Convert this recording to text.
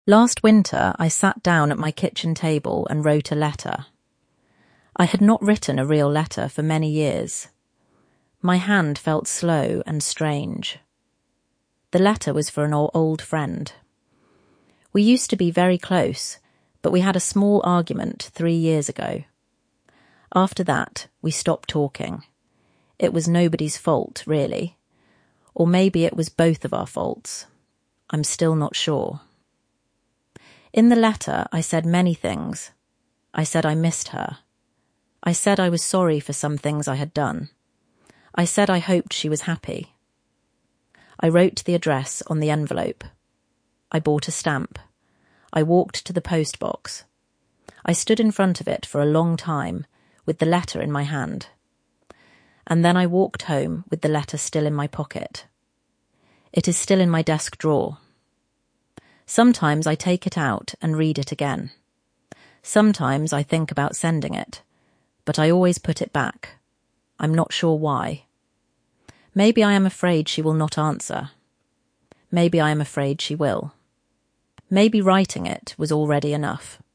Last winter, I sat down at my kitchen table and wrote a letter. I had not written a real letter for many years. My hand felt slow and strange. The letter was for an old friend. We used to be very close, but we had a small argument 3 years ago. After that, we stopped talking. It was nobody's fault, really. Or maybe it was both of our faults. I'm still not sure. In the letter, I said many things. I said I missed her. I said I was sorry for some things I had done. I said I hoped she was happy. I wrote the address on the envelope. I bought a stamp. I walked to the post box. I stood in front of it for a long time, with the letter in my hand. And then I walked home with the letter still in my pocket. It is still in my desk drawer. Sometimes I take it out and read it again. Sometimes I think about sending it, but I always put it back. I'm not sure why. Maybe I am afraid she will not answer. Maybe I am afraid she will. Maybe writing it was already enough.